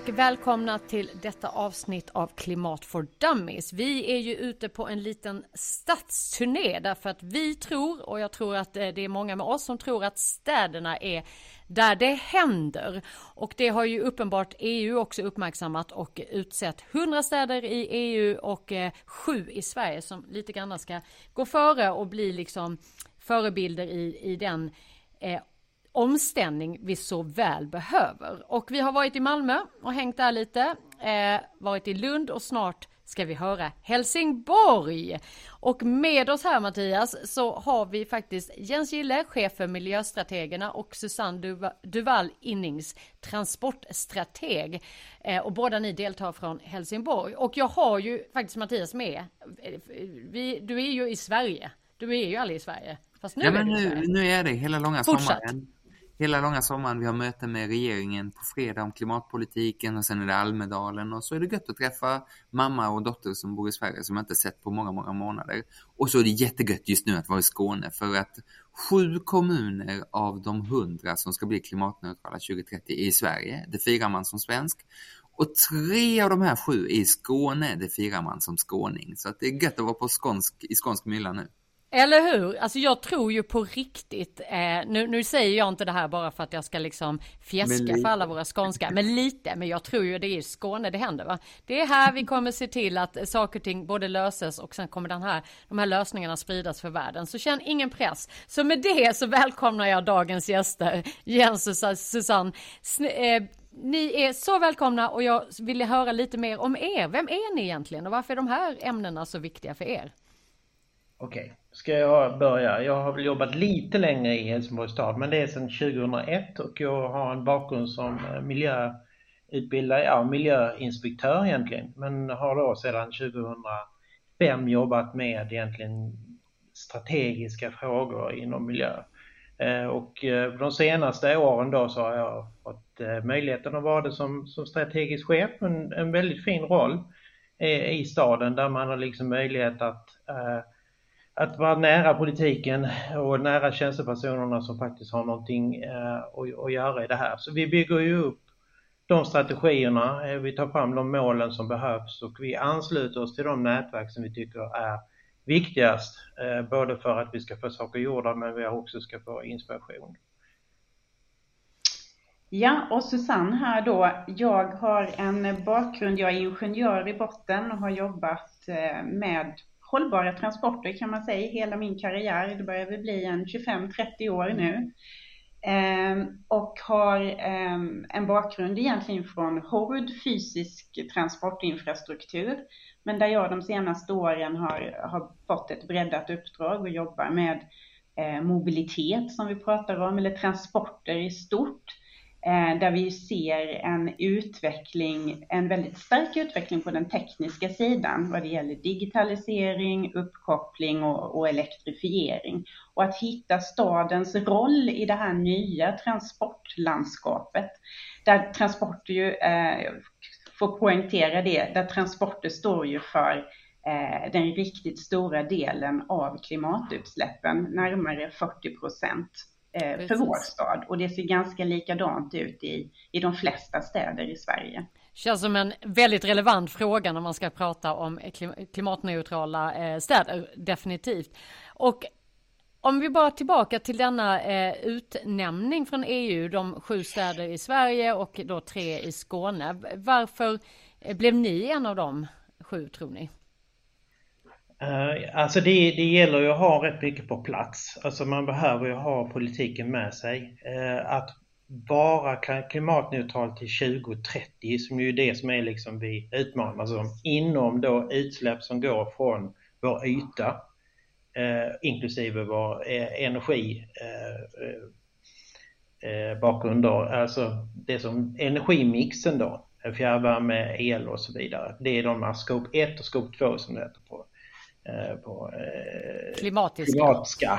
och välkomna till detta avsnitt av Klimat for Dummies. Vi är ju ute på en liten stadsturné därför att vi tror, och jag tror att det är många med oss som tror, att städerna är där det händer. Och det har ju uppenbart EU också uppmärksammat och utsett 100 städer i EU och 7 i Sverige som lite grann ska gå före och bli liksom förebilder i den omställning vi så väl behöver. Och vi har varit i Malmö och hängt där lite, varit i Lund och snart ska vi höra Helsingborg. Och med oss här, Mattias, så har vi faktiskt Jens Gille, chef för miljöstrategerna, och Susanne Duvall Innings, transportstrateg. Och båda ni deltar från Helsingborg. Och jag har ju faktiskt Mattias med. Du är ju i Sverige. Du är ju aldrig i Sverige. Fast nu nu är det hela långa sommaren. Hela långa sommaren, vi har möte med regeringen på fredag om klimatpolitiken och sen är det Almedalen och så är det gött att träffa mamma och dotter som bor i Sverige som jag inte sett på många månader. Och så är det jättegött just nu att vara i Skåne för att 7 kommuner av de 100 som ska bli klimatneutrala 2030 är i Sverige. Det firar man som svensk. Och 3 av de här 7 i Skåne, det firar man som skåning. Så att det är gött att vara på i skånsk mylla nu. Eller hur? Alltså jag tror ju på riktigt, nu säger jag inte det här bara för att jag ska liksom fjäska för alla våra skånska, men jag tror ju det är i Skåne det händer, va? Det är här vi kommer se till att saker och ting både löses och sen kommer de här lösningarna spridas för världen. Så känn ingen press. Så med det så välkomnar jag dagens gäster, Jens och Susanne. Ni är så välkomna och jag vill höra lite mer om er. Vem är ni egentligen och varför är de här ämnena så viktiga för er? Okej, ska jag börja? Jag har väl jobbat lite längre i Helsingborgs stad, men det är sedan 2001 och jag har en bakgrund som miljöinspektör egentligen. Men har då sedan 2005 jobbat med egentligen strategiska frågor inom miljö. Och de senaste åren då så har jag fått möjligheten att vara det som strategisk chef. En väldigt fin roll i staden där man har liksom möjlighet att vara nära politiken och nära tjänstepersonerna som faktiskt har någonting att göra i det här. Så vi bygger ju upp de strategierna, vi tar fram de målen som behövs och vi ansluter oss till de nätverk som vi tycker är viktigast. Både för att vi ska få saker gjorda men vi också ska få inspiration. Ja, och Susanne här då. Jag har en bakgrund, jag är ingenjör i botten och har jobbat med hållbara transporter kan man säga hela min karriär. Det börjar väl bli en 25-30 år nu. Och har en bakgrund egentligen från hård fysisk transportinfrastruktur. Men där jag de senaste åren har fått ett breddat uppdrag och jobbar med mobilitet som vi pratar om, eller transporter i stort. Där vi ser en väldigt stark utveckling på den tekniska sidan vad det gäller digitalisering, uppkoppling och elektrifiering. Och att hitta stadens roll i det här nya transportlandskapet. Där transporter ju, får poängtera det, där transporter står ju för den riktigt stora delen av klimatutsläppen, närmare 40%. För vår stad och det ser ganska likadant ut i de flesta städer i Sverige. Känns som en väldigt relevant fråga när man ska prata om klimatneutrala städer, definitivt. Och om vi bara tillbaka till denna utnämning från EU, de 7 städer i Sverige och då 3 i Skåne. Varför blev ni en av de 7 tror ni? Alltså det gäller ju att ha rätt mycket på plats. Alltså man behöver ju ha politiken med sig. Att vara klimatneutral till 2030 som ju är det som är liksom vi utmanar oss om inom då utsläpp som går från vår yta inklusive vår energi bakgrund då. Alltså det som energimixen då, fjärrvärme, el och så vidare. Det är de scope 1 och scope 2 som det heter på klimatiska.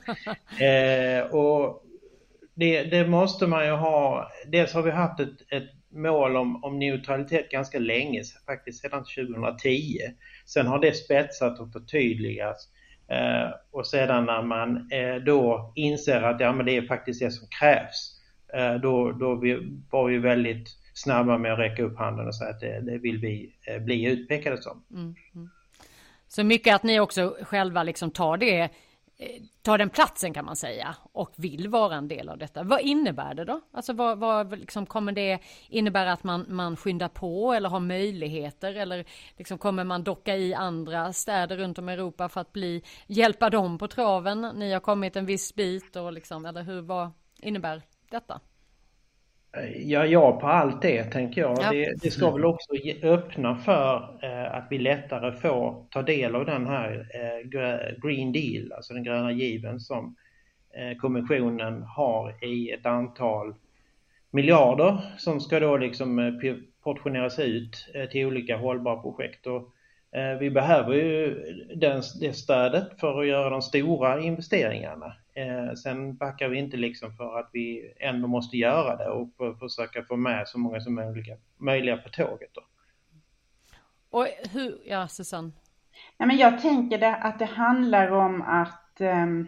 Och det måste man ju ha. Dels har vi haft ett mål om neutralitet ganska länge, faktiskt sedan 2010. Sen har det spetsat och förtydligats. Och sedan när man då inser att men det är faktiskt det som krävs. Då var vi väldigt snabba med att räcka upp handen och säga att det vill vi bli utpekade som. Så mycket att ni också själva liksom tar den platsen kan man säga och vill vara en del av detta. Vad innebär det då? Alltså vad liksom, kommer det innebära att man skyndar på eller har möjligheter, eller liksom kommer man docka i andra städer runt om i Europa för att hjälpa dem på traven? Ni har kommit en viss bit och liksom, eller vad innebär detta? Ja, på allt det tänker jag. Ja. Det ska väl också öppna för att vi lättare får ta del av den här Green Deal, alltså den gröna given som kommissionen har i ett antal miljarder som ska då liksom portioneras ut till olika hållbara projekt. Och vi behöver ju det stödet för att göra de stora investeringarna. Sen backar vi inte liksom för att vi ändå måste göra det och försöka få med så många som möjliga på tåget då. Och hur, Susanne? Nej, men jag tänker att det handlar om att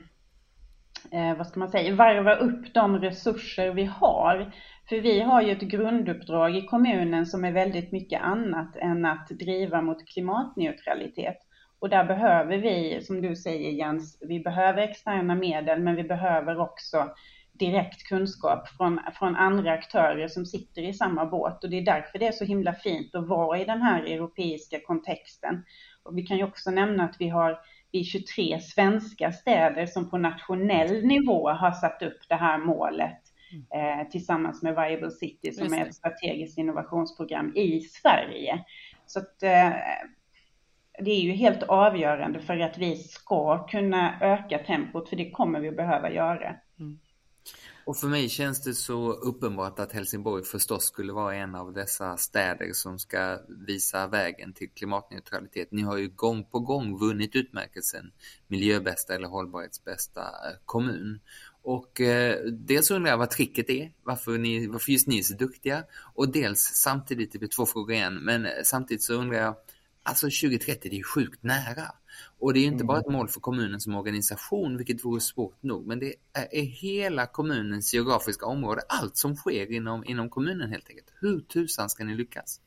varva upp de resurser vi har. För vi har ju ett grunduppdrag i kommunen som är väldigt mycket annat än att driva mot klimatneutralitet. Och där behöver vi, som du säger Jens, vi behöver externa medel, men vi behöver också direkt kunskap från andra aktörer som sitter i samma båt. Och det är därför det är så himla fint att vara i den här europeiska kontexten. Och vi kan ju också nämna att vi har 23 svenska städer som på nationell nivå har satt upp det här målet tillsammans med Viable City som är ett strategiskt innovationsprogram i Sverige. Så att det är ju helt avgörande för att vi ska kunna öka tempot, för det kommer vi behöva göra. Och för mig känns det så uppenbart att Helsingborg förstås skulle vara en av dessa städer som ska visa vägen till klimatneutralitet. Ni har ju gång på gång vunnit utmärkelsen miljöbästa eller hållbarhetsbästa kommun. Och dels undrar jag vad tricket är, varför just ni är så duktiga, och dels samtidigt, det blir 2 frågor igen, men samtidigt så undrar jag, alltså 2030 det är sjukt nära. Och det är inte bara ett mål för kommunen som organisation, vilket vore svårt nog, men det är hela kommunens geografiska område, allt som sker inom kommunen helt enkelt. Hur tusan ska ni lyckas?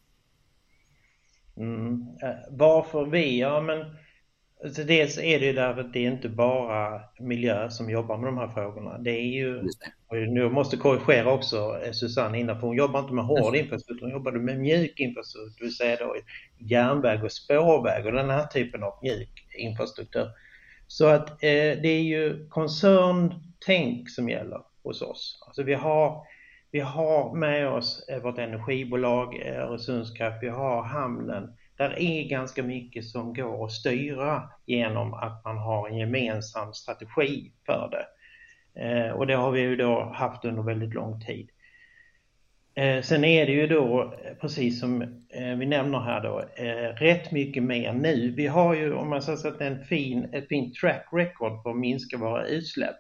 Varför vi? Ja, men alltså dels är det ju därför att det är inte bara miljö som jobbar med de här frågorna. Det är ju, och nu måste korrigera också Susanne innan, för hon jobbar inte med hård infrastruktur, hon jobbar med mjuk infrastruktur, det vill säga då järnväg och spårväg och den här typen av mjuk infrastruktur. Så att det är ju koncerntänk som gäller hos oss. Alltså vi har med oss vårt energibolag Öresundskraft, vi har hamnen. Där är ganska mycket som går att styra genom att man har en gemensam strategi för det. Och det har vi ju då haft under väldigt lång tid. Sen är det ju då, precis som vi nämner här då, rätt mycket mer nu. Vi har ju, om man säger att ett fint track record för att minska våra utsläpp.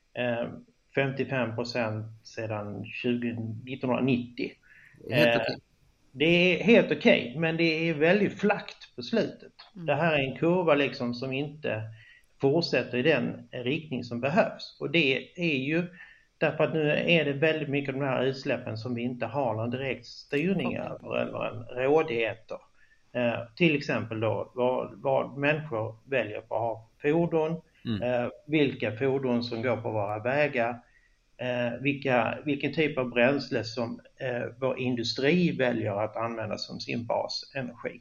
55% sedan 1990. Det är helt okej, men det är väldigt flackt på slutet. Det här är en kurva liksom som inte fortsätter i den riktning som behövs. Och det är ju därför att nu är det väldigt mycket av de här utsläppen som vi inte har någon direkt styrning över eller en rådigheter. Till exempel då vad människor väljer på att ha fordon, vilka fordon som går på våra vägar, vilken typ av bränsle som vår industri väljer att använda som sin basenergi.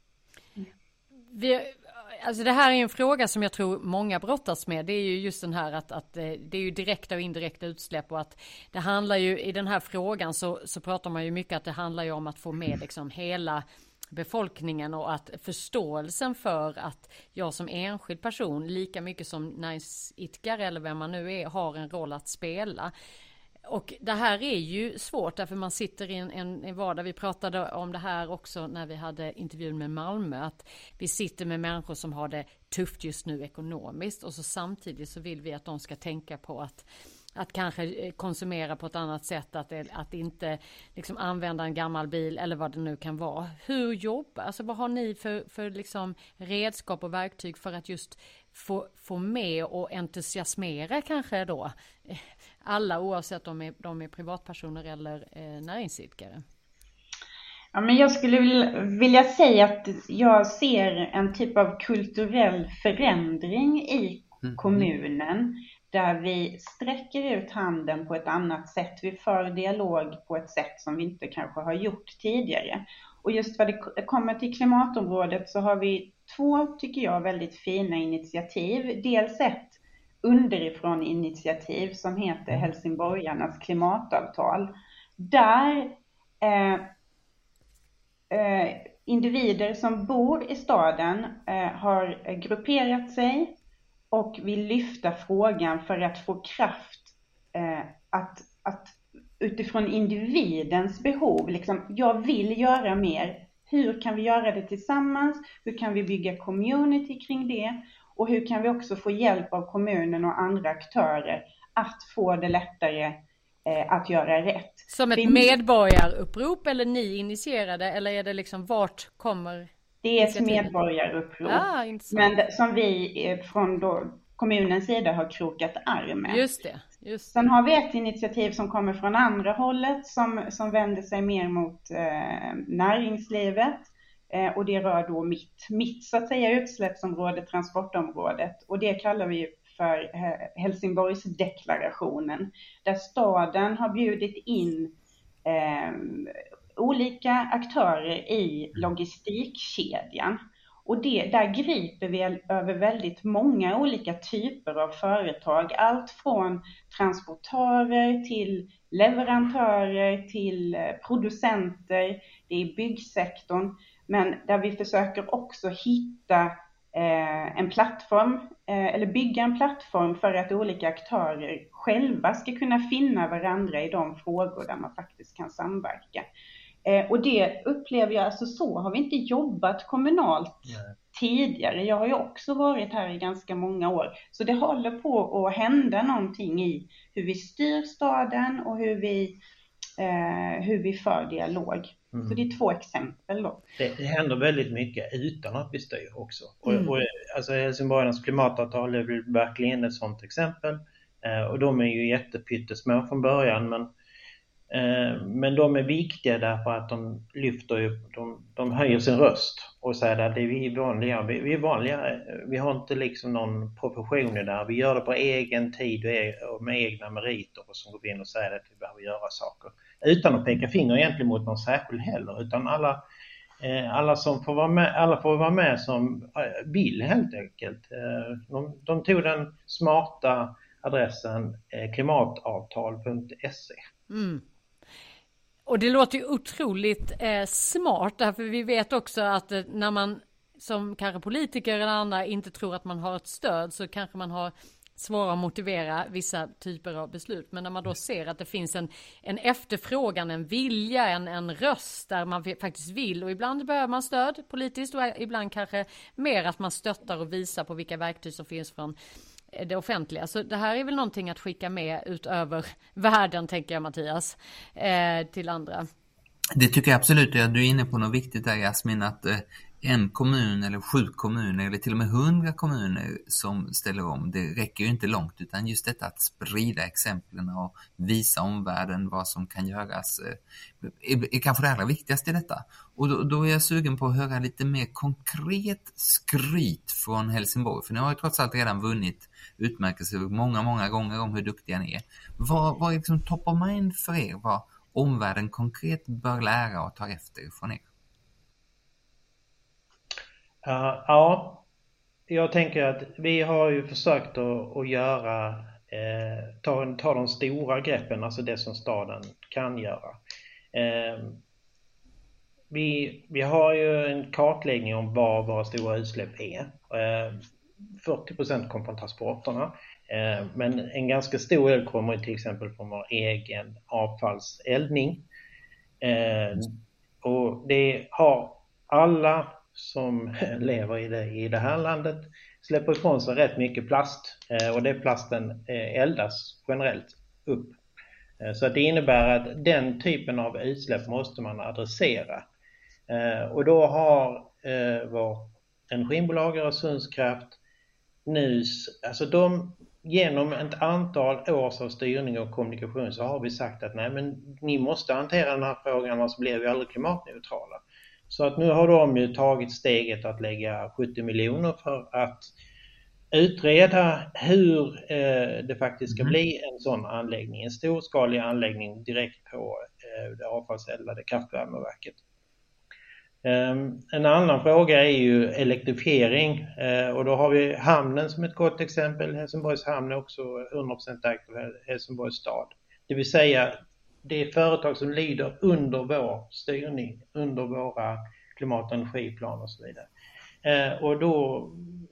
Alltså det här är en fråga som jag tror många brottas med. Det är ju just den här att det är ju direkta och indirekta utsläpp, och att det handlar ju i den här frågan så pratar man ju mycket att det handlar ju om att få med liksom hela befolkningen, och att förståelsen för att jag som enskild person lika mycket som näringsidkare eller vem man nu är har en roll att spela. Och det här är ju svårt därför man sitter i en vardag. Vi pratade om det här också när vi hade intervjun med Malmö, att vi sitter med människor som har det tufft just nu ekonomiskt, och så samtidigt så vill vi att de ska tänka på att kanske konsumera på ett annat sätt, att inte liksom använda en gammal bil eller vad det nu kan vara. Hur jobbar, alltså vad har ni för liksom redskap och verktyg för att just få med och entusiasmera kanske då alla, oavsett om de är privatpersoner eller näringsidkare? Ja, men jag skulle vilja säga att jag ser en typ av kulturell förändring i kommunen där vi sträcker ut handen på ett annat sätt. Vi för dialog på ett sätt som vi inte kanske har gjort tidigare. Och just vad det kommer till klimatområdet så har vi 2, tycker jag, väldigt fina initiativ. Dels ett underifrån initiativ som heter Helsingborgarnas klimatavtal. Där individer som bor i staden har grupperat sig och vill lyfta frågan för att få kraft att utifrån individens behov, liksom, jag vill göra mer. Hur kan vi göra det tillsammans? Hur kan vi bygga community kring det? Och hur kan vi också få hjälp av kommunen och andra aktörer att få det lättare att göra rätt? Som ett medborgarupprop eller ni initierade, eller är det liksom vart kommer? Det är ett medborgarupprop, men som vi från kommunens sida har krokat arm med. Just det. Sen har vi ett initiativ som kommer från andra hållet som vänder sig mer mot näringslivet. Och det rör då mitt så att säga utsläppsområde, transportområdet. Och det kallar vi för Helsingborgsdeklarationen. Där staden har bjudit in olika aktörer i logistikkedjan. Och där griper vi över väldigt många olika typer av företag. Allt från transportörer till leverantörer till producenter. Det är byggsektorn. Men där vi försöker också hitta en plattform eller bygga en plattform för att olika aktörer själva ska kunna finna varandra i de frågor där man faktiskt kan samverka. Och det upplever jag, alltså så har vi inte jobbat kommunalt tidigare. Jag har ju också varit här i ganska många år. Så det håller på att hända någonting i hur vi styr staden och hur vi för dialog. Så det är 2 exempel då. Det händer väldigt mycket utan att vi styr också. Och alltså Helsingborgarnas klimatavtal är väl verkligen ett sådant exempel. Och de är ju jättepyttesmå från början, men de är viktiga därför att de lyfter de höjer sin röst och säger att vi är vanliga, vi har inte liksom någon profession i där, vi gör det på egen tid och med egna meriter och som går in och säger att vi behöver göra saker utan att peka finger egentligen mot någon särskild heller, utan alla som får vara med, alla får vara med som vill helt enkelt. De tog den smarta adressen klimatavtal.se. Och det låter ju otroligt smart, därför vi vet också att när man som kanske politiker eller andra inte tror att man har ett stöd, så kanske man har svårare att motivera vissa typer av beslut. Men när man då ser att det finns en efterfrågan, en vilja, en röst där man faktiskt vill, och ibland behöver man stöd politiskt och ibland kanske mer att man stöttar och visar på vilka verktyg som finns från det offentliga. Så det här är väl någonting att skicka med utöver världen, tänker jag, Mattias, till andra. Det tycker jag absolut. Du är inne på något viktigt där, Jasmin, att en kommun eller 7 kommuner eller till och med 100 kommuner som ställer om, det räcker ju inte långt, utan just detta att sprida exemplen och visa omvärlden vad som kan göras är kanske det allra viktigaste i detta. Och då är jag sugen på att höra lite mer konkret skryt från Helsingborg, för ni har ju trots allt redan vunnit utmärkelser många gånger om hur duktiga ni är. Vad är liksom top of mind för er? Vad omvärlden konkret bör lära och ta efter från er? Ja, jag tänker att vi har ju försökt att göra, ta de stora greppen, alltså det som staden kan göra. Vi har ju en kartläggning om vad våra stora utsläpp är. 40% kommer från transporterna, men en ganska stor del kommer till exempel från vår egen avfallseldning. Och det har alla som lever i det här landet släpper ifrån sig rätt mycket plast, och det plasten eldas generellt upp. Så att det innebär att den typen av utsläpp måste man adressera. Och då har vår energibolag Öresundskraft, NUS, alltså genom ett antal års av styrning och kommunikation så har vi sagt att nej, men ni måste hantera den här frågan, annars blir vi aldrig klimatneutrala. Så att nu har de ju tagit steget att lägga 70 miljoner för att utreda hur det faktiskt ska bli en sån anläggning, en storskalig anläggning direkt på det avfallseldade kraftvärmeverket. En annan fråga är ju elektrifiering och då har vi hamnen som ett gott exempel. Helsingborgs hamn är också 100% ägt av Helsingborgs stad. Det vill säga det är företag som lyder under vår styrning, under våra klimat- och energiplaner och så vidare. Och då,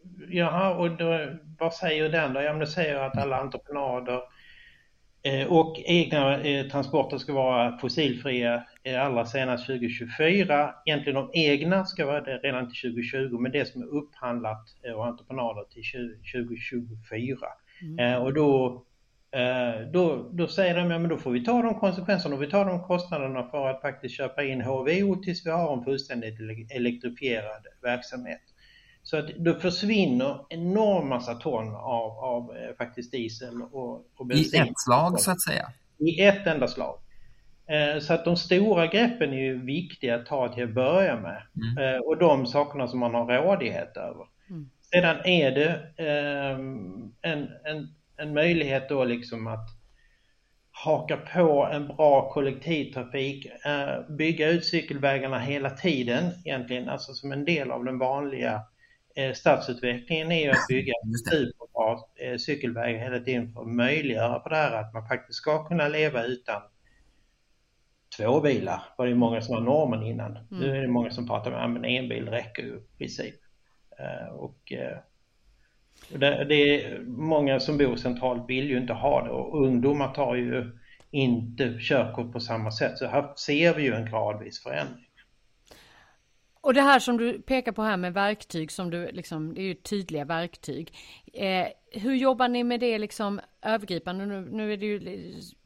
vad säger den då? Ja, men det säger att alla entreprenader och egna transporter ska vara fossilfria allra senast 2024. Egentligen de egna ska vara det redan till 2020, men det som är upphandlat och entreprenader till 2024. Och då säger de, ja men då får vi ta de konsekvenserna och vi tar de kostnaderna för att faktiskt köpa in HVO tills vi har en fullständigt elektrifierad verksamhet. Så att då försvinner enorm massa ton av faktiskt diesel och bensin. I ett slag så att säga. I ett enda slag. Så att de stora greppen är ju viktiga att ta till att börja med. Och de sakerna som man har rådighet över. Sedan är det en möjlighet då liksom att haka på en bra kollektivtrafik, bygga ut cykelvägarna hela tiden egentligen, alltså som en del av den vanliga stadsutvecklingen är ju att bygga superbra cykelvägar hela tiden för att möjliggöra på det här att man faktiskt ska kunna leva utan 2 bilar. Var det många som var normen innan. Nu är det många som pratar om att en bil räcker ju i princip. Och det är många som bor centralt vill ju inte ha det och ungdomar tar ju inte körkort på samma sätt. Så här ser vi ju en gradvis förändring. Och det här som du pekar på här med verktyg som du liksom, det är ju tydliga verktyg. Hur jobbar ni med det liksom övergripande? Nu är det ju,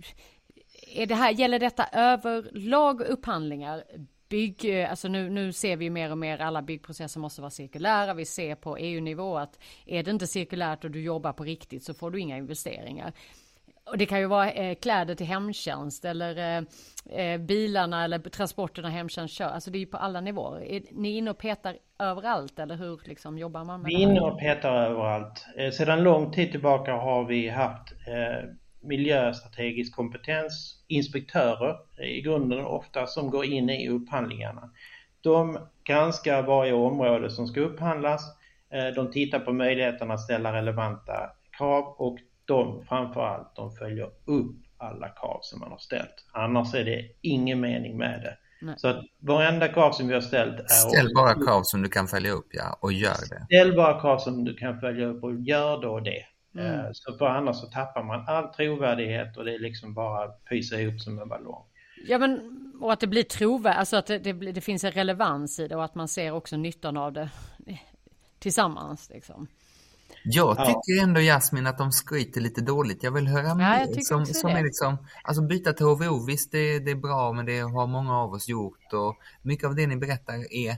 gäller detta överlag upphandlingar? Alltså nu ser vi mer och mer alla byggprocesser måste vara cirkulära. Vi ser på EU-nivå att är det inte cirkulärt och du jobbar på riktigt så får du inga investeringar. Och det kan ju vara kläder till hemtjänst eller bilarna eller transporterna hemtjänst kör. Alltså det är ju på alla nivåer. Är ni inne och petar överallt eller hur liksom jobbar man med det här? Vi är inne och petar överallt. Sedan lång tid tillbaka har vi haft miljöstrategisk kompetens, inspektörer i grunden ofta som går in i upphandlingarna. De granskar varje område som ska upphandlas. De tittar på möjligheterna att ställa relevanta krav och framförallt de följer upp alla krav som man har ställt. Annars är det ingen mening med det. Nej. Så att varenda krav som vi har ställt är... Ställ bara krav som du kan följa upp, ja, och gör det. Ställ bara krav som du kan följa upp och gör då det. Så för annars så tappar man all trovärdighet och det är liksom bara pysa ihop som en ballong. Ja, men och att det blir trovärdigt, alltså att det finns en relevans i det och att man ser också nyttan av det tillsammans liksom. Jag tycker ändå, Jasmin, att de skryter lite dåligt. Jag vill höra mer som är liksom, alltså byta till HVO, visst det är bra, men det har många av oss gjort och mycket av det ni berättar är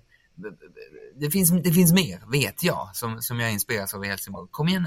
det finns mer, vet jag, som jag inspireras av i Helsingborg. Kom igen nu.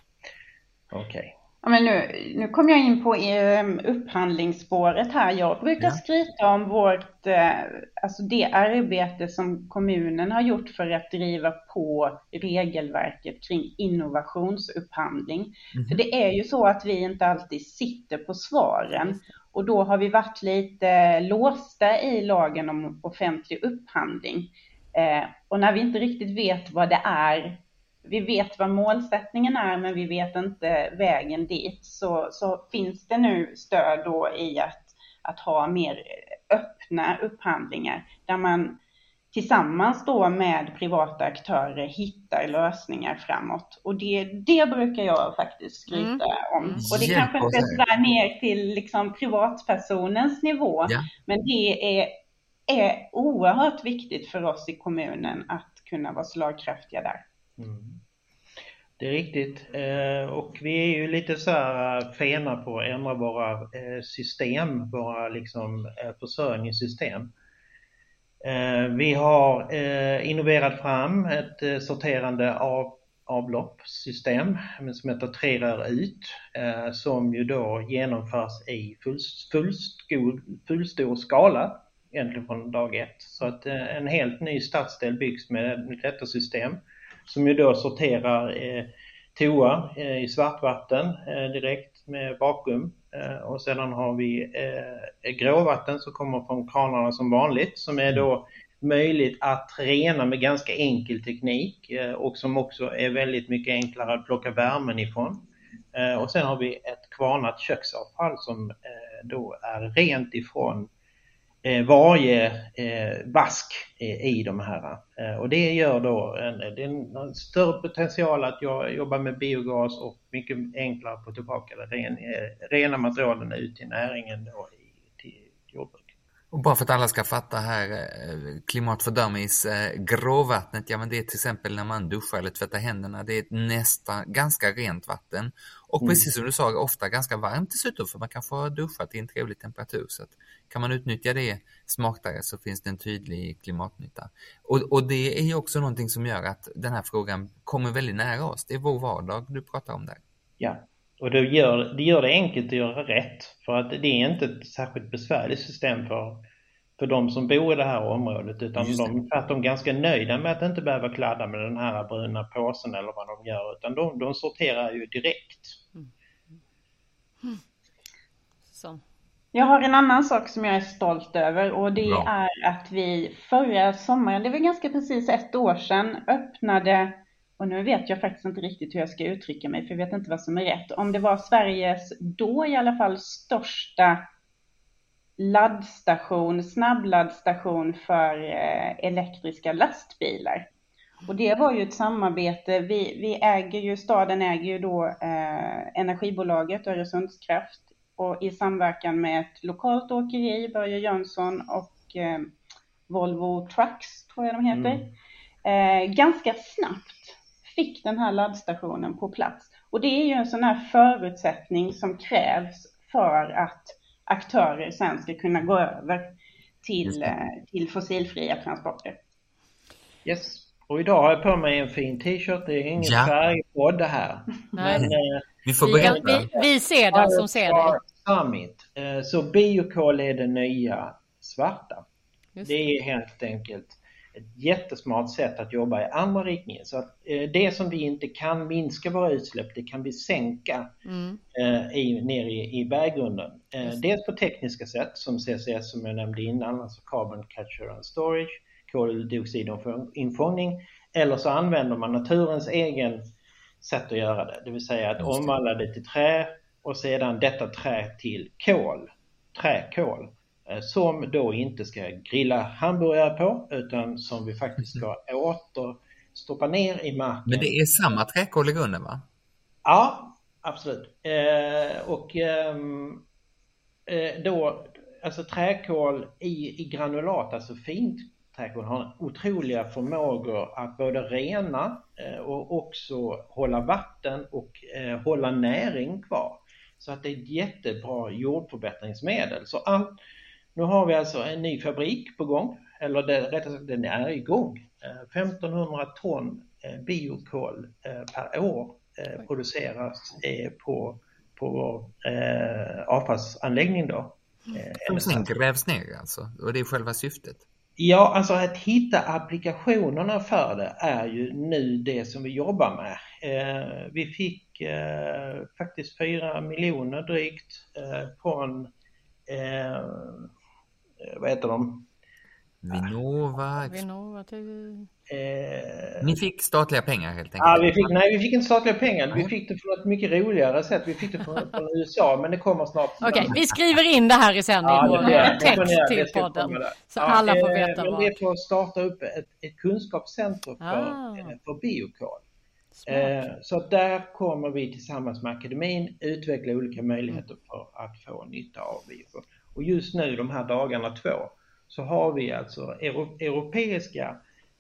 Okej. Ja, men nu kom jag in på upphandlingsspåret här. Jag brukar skryta om alltså det arbete som kommunen har gjort för att driva på regelverket kring innovationsupphandling. För det är ju så att vi inte alltid sitter på svaren. Och då har vi varit lite låsta i lagen om offentlig upphandling. Och när vi inte riktigt vet vad det är, vi vet vad målsättningen är men vi vet inte vägen dit, så finns det nu stöd då i att ha mer öppna upphandlingar där man tillsammans då med privata aktörer hittar lösningar framåt. Och det brukar jag faktiskt skryta om. Och det kanske inte är ner till liksom privatpersonens nivå, men det är oerhört viktigt för oss i kommunen att kunna vara slagkraftiga där. Det är riktigt. Och vi är ju lite så här fena på att ändra våra system, våra liksom försörjningssystem. Vi har innoverat fram ett sorterande avloppssystem som heter 3 rör ut, som ju då genomförs i fullstor skala egentligen från dag 1. Så att en helt ny stadsdel byggs med detta system som ju då sorterar toa i svartvatten direkt med vakuum. Och sedan har vi gråvatten som kommer från kranarna som vanligt, som är då möjligt att rena med ganska enkel teknik och som också är väldigt mycket enklare att plocka värmen ifrån. Och sen har vi ett kvarnat köksavfall som då är rent ifrån varje vask i de här. Och det gör då det är en större potential att jag jobbar med biogas och mycket enklare på tillbaka rena materialen ut till näringen då till jordbruk. Och bara för att alla ska fatta här, Klimat för Dummies, gråvattnet, ja men det är till exempel när man duschar eller tvättar händerna, det är nästan ganska rent vatten. Och precis som du sa, ofta ganska varmt dessutom, för man kan få duscha till en trevlig temperatur. Så att kan man utnyttja det smartare så finns det en tydlig klimatnytta. Och det är ju också någonting som gör att den här frågan kommer väldigt nära oss. Det är vår vardag du pratar om där. Ja, och det gör det enkelt att göra rätt. För att det är inte ett särskilt besvärligt system för de som bor i det här området. Utan de är ganska nöjda med att inte behöva kladda med den här bruna påsen eller vad de gör. Utan de sorterar ju direkt. Så. Jag har en annan sak som jag är stolt över, och det är att vi förra sommaren, det var ganska precis 1 år sedan, öppnade, och nu vet jag faktiskt inte riktigt hur jag ska uttrycka mig för jag vet inte vad som är rätt, om det var Sveriges då i alla fall största snabbladdstation för elektriska lastbilar. Och det var ju ett samarbete, staden äger ju då energibolaget Öresundskraft, och i samverkan med ett lokalt åkeri, Börje Jönsson och Volvo Trucks tror jag de heter. Ganska snabbt fick den här laddstationen på plats. Och det är ju en sån här förutsättning som krävs för att aktörer sen ska kunna gå över till fossilfria transporter. Yes. Och idag har jag på mig en fin t-shirt. Det är ingen färgpodd det här. Nej. Men, vi får berätta. Vi ser den som ser dig. Summit. Så biokol är det nya svarta. Det är helt enkelt ett jättesmart sätt att jobba i andra riktningen. Så att det som vi inte kan minska våra utsläpp, det kan vi sänka ner i berggrunden. Dels på tekniska sätt som CCS som jag nämnde innan, alltså Carbon Capture and Storage, koldioxidinfångning, eller så använder man naturens egen sätt att göra det. Det vill säga att omvandla det till trä och sedan detta trä till träkol. Som då inte ska grilla hamburgare på utan som vi faktiskt ska stoppa ner i marken. Men det är samma träkol i grunden, va? Ja, absolut. Då, alltså träkol i granulat, alltså fint träkol, har otroliga förmågor att både rena och också hålla vatten och hålla näring kvar. Så att det är ett jättebra jordförbättringsmedel. Så nu har vi alltså en ny fabrik på gång, eller rättare sagt den är igång. 1500 ton biokol per år produceras på vår avfallsanläggning då. Som sen grävs ner alltså, och det är själva syftet. Ja, alltså att hitta applikationerna för det är ju nu det som vi jobbar med. Vi fick faktiskt 4 miljoner drygt från vad heter de? Vinnova. Vinnova. Ni fick statliga pengar helt enkelt? Ja, vi fick inte statliga pengar. Vi fick det från ett mycket roligare sätt. Vi fick det från USA, men det kommer snart. Okej, vi skriver in det här i sändning. Text till podden. Så alla får veta vad. Det är för att starta upp ett kunskapscentrum för biokol. Så där kommer vi tillsammans med akademin utveckla olika möjligheter för att få nytta av biokol. Och just nu, de här dagarna 2, så har vi alltså europeiska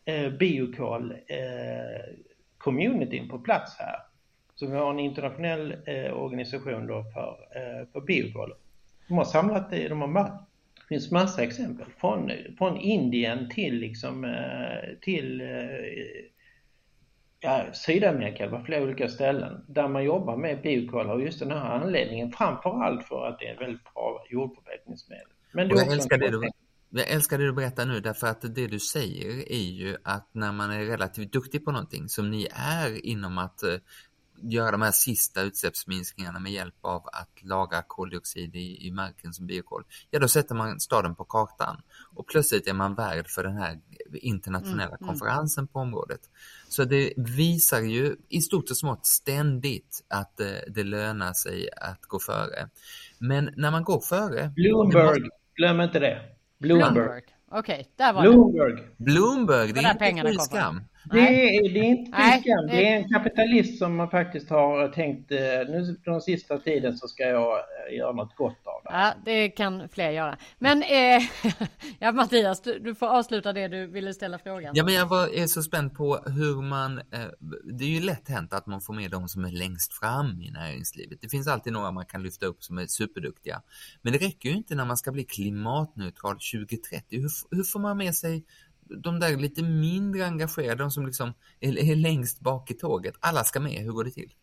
biokol-communityn på plats här. Så vi har en internationell organisation då för biokol. De har samlat det, det finns massa exempel från Indien till Sydamerika var flera olika ställen där man jobbar med biokol av just den här anledningen. Framförallt för att det är väldigt bra jordförbättringsmedel. Men det jag älskar det du berättar nu, därför att det du säger är ju att när man är relativt duktig på någonting, som ni är inom att göra de här sista utsläppsminskningarna med hjälp av att lagra koldioxid i marken som biokol, då sätter man staden på kartan och plötsligt är man värd för den här internationella konferensen på området. Så det visar ju i stort och smått ständigt att det lönar sig att gå före. Men när man går före... Bloomberg, glöm inte det. Bloomberg. Okej, där var Bloomberg, det är inte fy skam. Det är inte fy skam. Det är en kapitalist som man faktiskt har tänkt, nu på den sista tiden så ska jag göra något gott av det. Ja, det kan fler göra. Men Mattias, du får avsluta det du ville ställa frågan. Ja, men jag är så spänd på hur man, det är ju lätt hänt att man får med de som är längst fram i näringslivet. Det finns alltid några man kan lyfta upp som är superduktiga. Men det räcker ju inte när man ska bli klimatneutral 2030. Hur får man med sig de där lite mindre engagerade, de som liksom är längst bak i tåget? Alla ska med, hur går det till?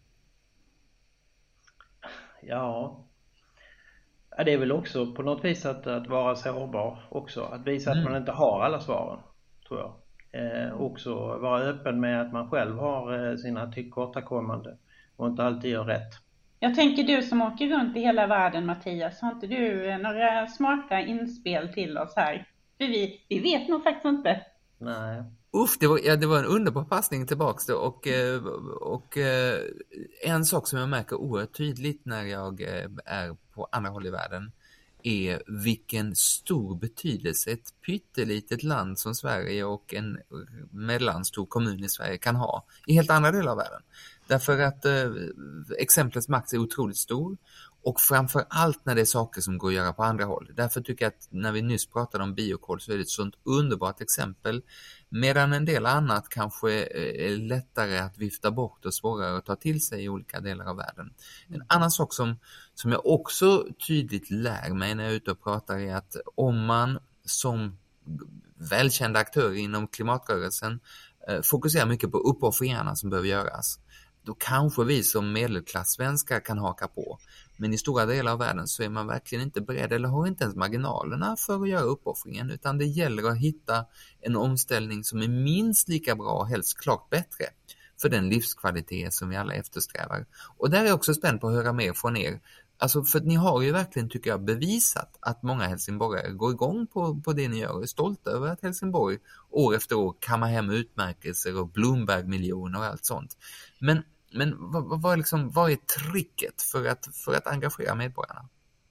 Ja, det är väl också på något vis att vara sårbar också. Att visa att man inte har alla svaren, tror jag. Också vara öppen med att man själv har sina tillkortakommande och inte alltid gör rätt. Jag tänker, du som åker runt i hela världen, Mattias, har inte du några smarta inspel till oss här? För vi vet nog faktiskt inte. Nej. Det var en underbar passning tillbaks då, och en sak som jag märker oerhört tydligt när jag är på andra håll i världen är vilken stor betydelse ett pyttelitet land som Sverige och en mellanstor kommun i Sverige kan ha i helt andra delar av världen. Därför att exemplets makt är otroligt stor, och framför allt när det är saker som går att göra på andra håll. Därför tycker jag att när vi nyss pratade om biokol så är det ett sånt underbart exempel, medan en del annat kanske är lättare att vifta bort och svårare att ta till sig i olika delar av världen. En annan sak som jag också tydligt lär mig när jag är ute och pratar är att om man som välkända aktörer inom klimatrörelsen fokuserar mycket på uppoffringarna som behöver göras, då kanske vi som medelklass-svenskar kan haka på. Men i stora delar av världen så är man verkligen inte beredd eller har inte ens marginalerna för att göra uppoffringen, utan det gäller att hitta en omställning som är minst lika bra och helst klart bättre för den livskvalitet som vi alla eftersträvar. Och där är jag också spänd på att höra mer från er. Alltså, för att ni har ju verkligen, tycker jag, bevisat att många helsingborgare går igång på det ni gör och är stolta över att Helsingborg år efter år kammar hem utmärkelser och Bloomberg-miljoner och allt sånt. Men vad är tricket för att engagera medborgarna?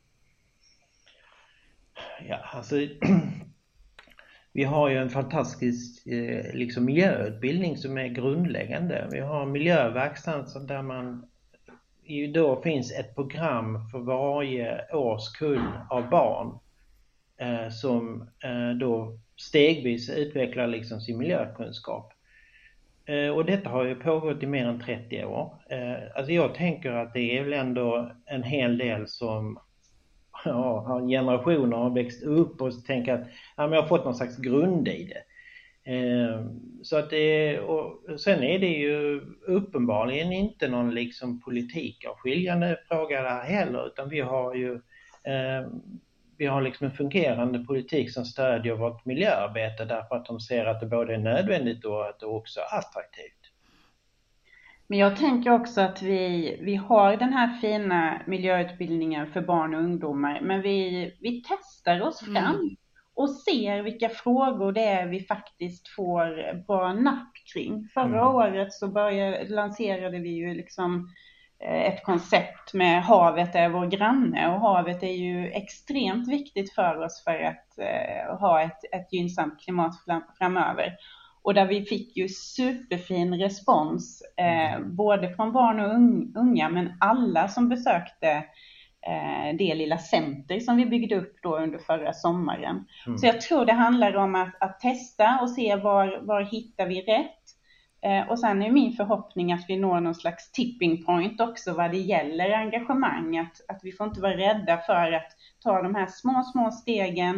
Ja, alltså vi har ju en fantastisk miljöutbildning som är grundläggande. Vi har miljöverksamhet där då finns ett program för varje årskull av barn som då stegvis utvecklar sin miljökunskap. Och detta har ju pågått i mer än 30 år. Alltså jag tänker att det är väl ändå en hel del som generationer har växt upp och tänker att jag har fått någon slags grund i det. Så att och sen är det ju uppenbarligen inte någon politik av skiljande fråga där heller, utan vi har en fungerande politik som stödjer vårt miljöarbete därför att de ser att det både är nödvändigt och att det också är attraktivt. Men jag tänker också att vi har den här fina miljöutbildningen för barn och ungdomar, men vi testar oss fram och ser vilka frågor det är vi faktiskt får bra napp kring. Förra året så lanserade vi ju ett koncept med havet är vår granne, och havet är ju extremt viktigt för oss för att ha ett gynnsamt klimat framöver. Och där vi fick ju superfin respons både från barn och unga, men alla som besökte det lilla center som vi byggde upp då under förra sommaren. Så jag tror det handlar om att testa och se var hittar vi rätt. Och sen är min förhoppning att vi når någon slags tipping point också vad det gäller engagemang. Att vi får inte vara rädda för att ta de här små stegen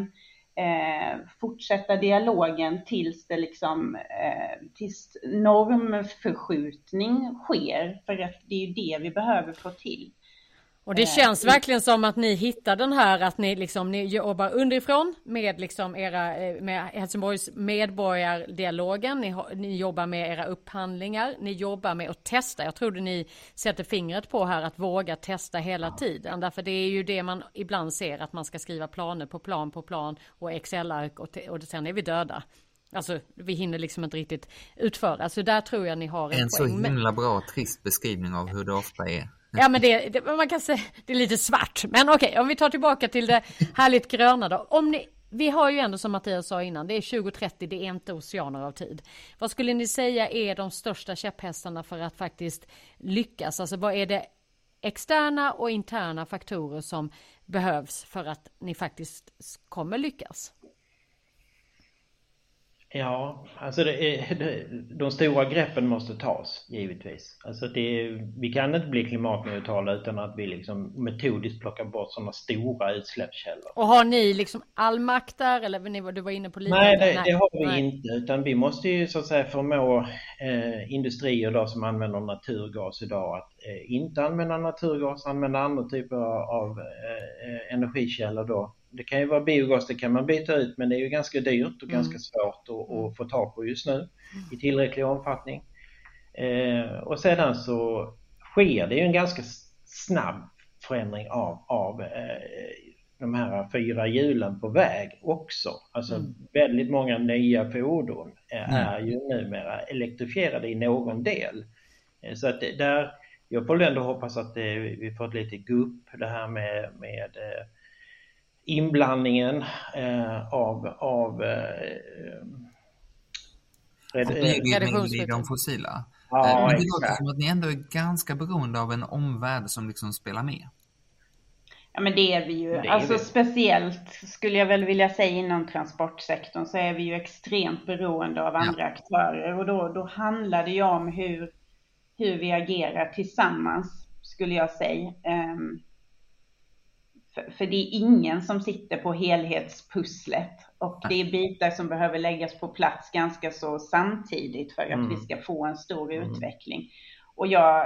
fortsätta dialogen tills det liksom, tills normförskjutning sker, för att det är ju det vi behöver få till. Och det känns verkligen som att ni hittar den här, att ni jobbar underifrån med liksom med Helsingborgs medborgardialogen. Ni jobbar med era upphandlingar. Ni jobbar med att testa. Jag trodde ni sätter fingret på här, att våga testa hela tiden. Därför det är ju det man ibland ser, att man ska skriva planer på plan och Excel-ark och sen är vi döda. Alltså vi hinner liksom inte riktigt utföra. Så där tror jag ni har en så himla bra trist beskrivning av hur det ofta är. Ja, men man kan säga det är lite svart. Men okej, om vi tar tillbaka till det härligt gröna då. Vi har ju ändå, som Mattias sa innan, det är 2030, det är inte oceaner av tid. Vad skulle ni säga är de största käpphästarna för att faktiskt lyckas? Alltså vad är det externa och interna faktorer som behövs för att ni faktiskt kommer lyckas? Ja, alltså de stora greppen måste tas, givetvis. Alltså vi kan inte bli klimatneutrala utan att vi liksom metodiskt plockar bort sådana stora utsläppskällor. Och har ni liksom all makt där, eller du var inne på lite? Nej, det har vi inte, utan vi måste ju så att säga förmå industrier då som använder naturgas idag att inte använda naturgas, använda andra typer av energikällor då. Det kan ju vara biogas, det kan man byta ut, men det är ju ganska dyrt och ganska svårt att få tag på just nu i tillräcklig omfattning. Och sedan så sker det ju en ganska snabb förändring av de här 4 hjulen på väg också. Alltså väldigt många nya fordon är ju numera elektrifierade i någon del. Så att där, jag får ändå hoppas att vi får ett lite gupp det här med inblandningen av i de fossila. Ja, men det låter som att ni ändå är ganska beroende av en omvärld som liksom spelar med. Ja, men det är vi ju. Alltså speciellt skulle jag väl vilja säga inom transportsektorn så är vi ju extremt beroende av andra aktörer, och då handlar det ju om hur vi agerar tillsammans, skulle jag säga. För det är ingen som sitter på helhetspusslet, och det är bitar som behöver läggas på plats ganska så samtidigt för att vi ska få en stor utveckling. Och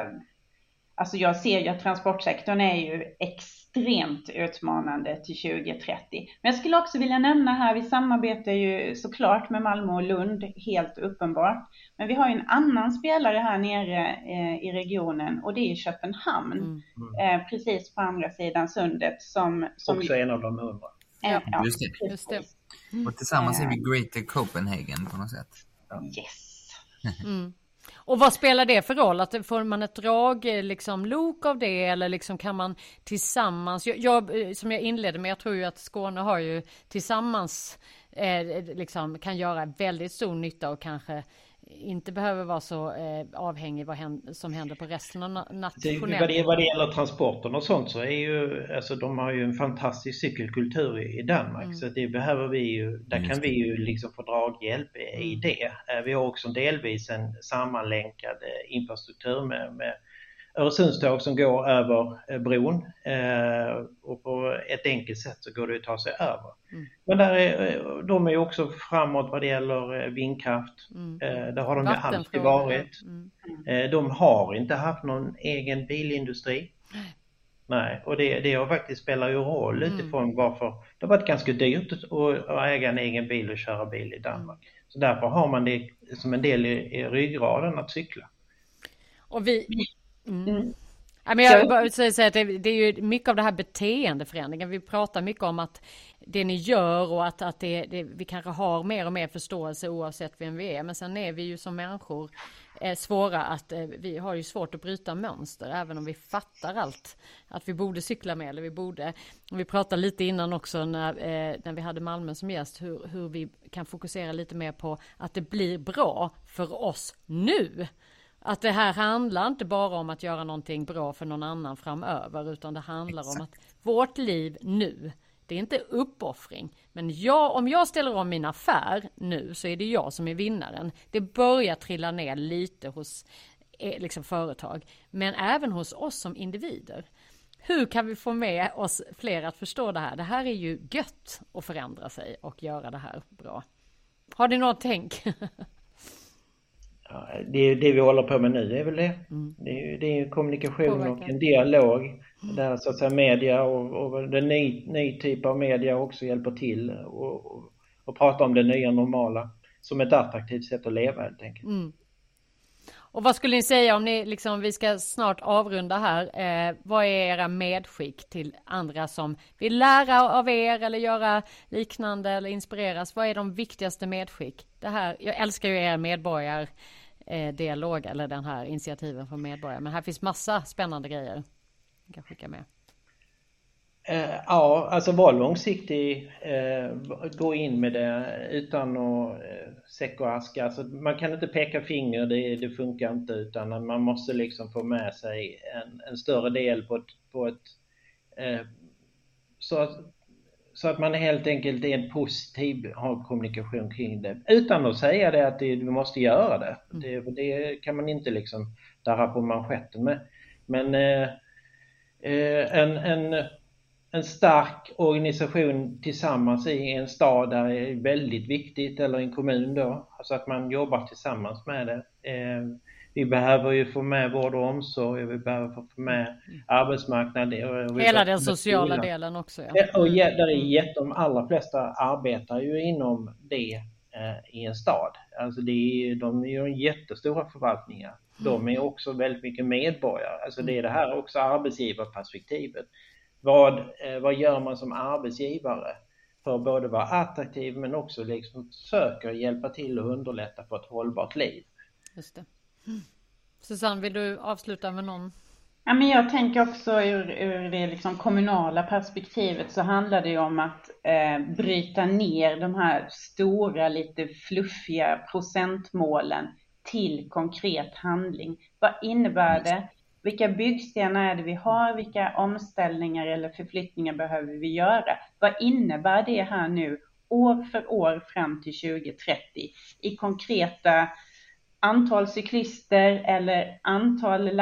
jag ser ju att transportsektorn är ju extremt utmanande till 2030. Men jag skulle också vilja nämna här, vi samarbetar ju såklart med Malmö och Lund, helt uppenbart. Men vi har ju en annan spelare här nere i regionen, och det är Köpenhamn. Precis på andra sidan sundet. Som också en av de 100. Ja, just det. Och tillsammans är vi Greater Copenhagen på något sätt. Yes. Och vad spelar det för roll? Att får man ett drag liksom lok av det, eller liksom kan man tillsammans, jag som jag inledde med, jag tror ju att Skåne har ju tillsammans liksom kan göra väldigt stor nytta och kanske inte behöver vara så avhängig som händer på resten av nationellt. Vad det gäller transporten och sånt så är ju, alltså de har ju en fantastisk cykelkultur i Danmark, så det behöver vi ju, där kan vi ju liksom få draghjälp i det. Vi har också delvis en sammanlänkad infrastruktur med Öresundståg som går över bron, och på ett enkelt sätt så går det att ta sig över. Men de är ju också framåt vad det gäller vindkraft. Där har de ju alltid varit. De har inte haft någon egen bilindustri. Nej, och det har faktiskt spelar ju roll utifrån varför det har varit ganska dyrt att äga en egen bil och köra bil i Danmark. Så därför har man det som en del i ryggraden att cykla. Och vi... Ja, men jag vill bara säga att det är ju mycket av det här beteendeförändringen. Vi pratar mycket om att det ni gör och att vi kanske har mer och mer förståelse oavsett vem vi är. Men sen är vi ju som människor svåra att vi har ju svårt att bryta mönster även om vi fattar allt. Att vi borde cykla med, eller vi borde. Och vi pratade lite innan också när vi hade Malmö som gäst hur vi kan fokusera lite mer på att det blir bra för oss nu. Att det här handlar inte bara om att göra någonting bra för någon annan framöver, utan det handlar om att vårt liv nu, det är inte uppoffring. Men om jag ställer om min affär nu så är det jag som är vinnaren. Det börjar trilla ner lite hos liksom företag, men även hos oss som individer. hur kan vi få med oss fler att förstå det här? Det här är ju gött att förändra sig och göra det här bra. Har ni något tänk? Ja, det vi håller på med nu är väl det. Det är ju kommunikation och en dialog där så att säga media och den ny typ av media också hjälper till och prata om det nya normala som ett attraktivt sätt att leva helt enkelt. Och vad skulle ni säga om ni liksom, vi ska snart avrunda här, vad är era medskick till andra som vill lära av er eller göra liknande eller inspireras? Vad är de viktigaste medskick? Det här, jag älskar ju er medborgardialog eller den här initiativen från medborgare, men här finns massa spännande grejer jag kan skicka med. Ja, alltså var långsiktig, gå in med det utan att säck och aska. Alltså, man kan inte peka finger, det funkar inte, utan man måste liksom få med sig en större del på ett så att man helt enkelt är en positiv har kommunikation kring det. Utan att säga det att vi måste göra det. Det kan man inte liksom darra på manschetten med. Men en stark organisation tillsammans i en stad där det är väldigt viktigt, eller en kommun då, alltså att man jobbar tillsammans med det. Vi behöver ju få med vård och omsorg, vi behöver få med arbetsmarknad. Hela den sociala delen också. Ja. Och där de allra flesta arbetar ju inom det i en stad. Alltså de är ju jättestora förvaltningar. De är också väldigt mycket medborgare. Alltså det är det här också arbetsgivarperspektivet. Vad gör man som arbetsgivare för att både vara attraktiv men också liksom försöka hjälpa till och underlätta på ett hållbart liv. Just det. Susanne, vill du avsluta med någon? Ja, men jag tänker också ur det liksom kommunala perspektivet så handlar det ju om att bryta ner de här stora, lite fluffiga procentmålen till konkret handling. Vad innebär det? Vilka byggstenar är det vi har? Vilka omställningar eller förflyttningar behöver vi göra? Vad innebär det här nu år för år fram till 2030 i konkreta antal cyklister eller antal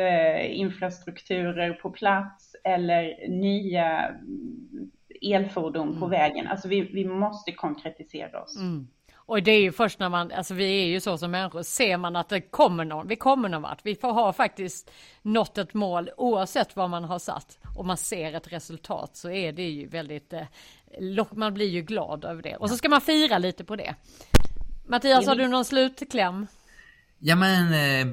laddinfrastrukturer på plats eller nya elfordon på vägen? Alltså vi måste konkretisera oss. Och det är ju först när man, alltså vi är ju så som människor, ser man att det kommer vi kommer någon vart. Vi får ha faktiskt nått ett mål oavsett vad man har satt. Och man ser ett resultat så är det ju väldigt, man blir ju glad över det. Och så ska man fira lite på det. Mattias, har du någon slutkläm? Ja, men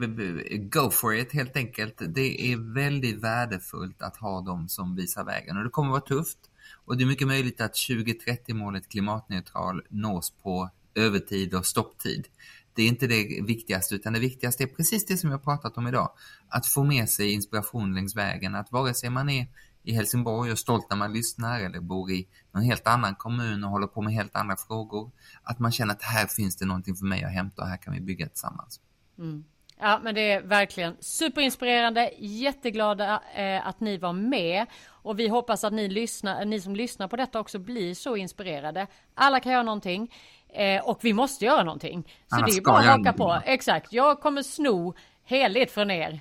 go for it helt enkelt. Det är väldigt värdefullt att ha dem som visar vägen. Och det kommer vara tufft. Och det är mycket möjligt att 2030-målet klimatneutral nås på övertid och stopptid. Det är inte det viktigaste, utan det viktigaste är precis det som jag pratat om idag. Att få med sig inspiration längs vägen. Att vare sig man är i Helsingborg och stolt när man lyssnar eller bor i någon helt annan kommun och håller på med helt andra frågor. Att man känner att här finns det någonting för mig att hämta och här kan vi bygga tillsammans. Ja, men det är verkligen superinspirerande. Jätteglada att ni var med. Och vi hoppas att ni som lyssnar på detta också blir så inspirerade. Alla kan göra någonting. Och vi måste göra någonting. Så det är bara att haka på. Exakt, jag kommer sno heligt från er.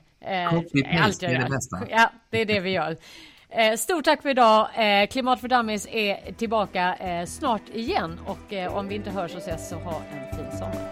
Ja, det är det vi gör. Stort tack för idag. Klimat för Dummies är tillbaka snart igen. Och om vi inte hörs och ses så ha en fin sommar.